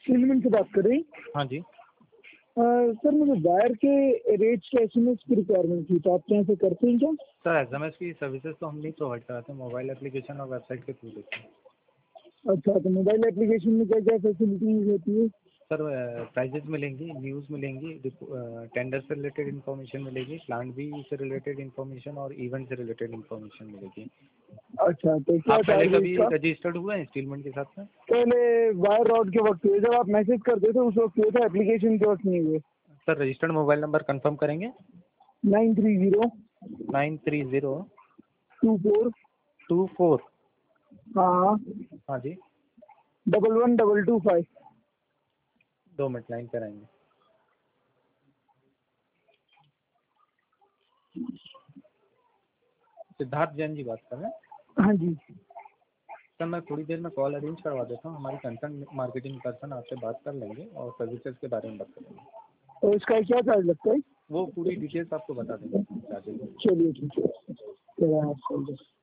स्टीलमैन से बात कर रहे हैं? हाँ जी। सर मुझे वायर के रेट्स के एसएमएस की रिक्वायरमेंट थी, तो आप यहाँ से करते हैं क्या? सर एसएमएस की सर्विसेज तो हम नहीं प्रोवाइड कराते, मोबाइल एप्लीकेशन और वेबसाइट के थ्रू देते हैं। अच्छा, तो मोबाइल एप्लीकेशन में क्या क्या फैसिलिटीज होती है? सर प्राइजेस मिलेंगी, न्यूज़ मिलेंगी, टेंडर से रिलेटेड इन्फॉर्मेशन मिलेगी, प्लान बी से रिलेटेड इन्फॉर्मेशन और इवेंट से रिलेटेड इन्फॉर्मेशन मिलेगी। अच्छा, तो क्या आप पहले चार्ज है कभी इसका? रजिस्टर्ड हुए हैं स्टीलमैन के साथ में? पहले वायर रॉड के वक्त हुए, जब आप मैसेज करते थे उस वक्त हुए थे, एप्लीकेशन के वक्त नहीं हुए। Sir registered mobile number confirm करेंगे? 930 930 24 24। हाँ हाँ जी। 11225। 2 मिनट लाइन पर आएंगे। सिद्धार्थ जैन जी बात कर रहे हैं? हाँ जी। सर मैं थोड़ी देर में कॉल अरेंज करवा देता हूँ, हमारी कंसर्न मार्केटिंग पर्सन आपसे बात कर लेंगे और सर्विसेज के बारे में बात करेंगे। और इसका क्या चार्ज लगता है? वो पूरी डिटेल्स आपको बता देंगे चार्जेस। चलिए ठीक है।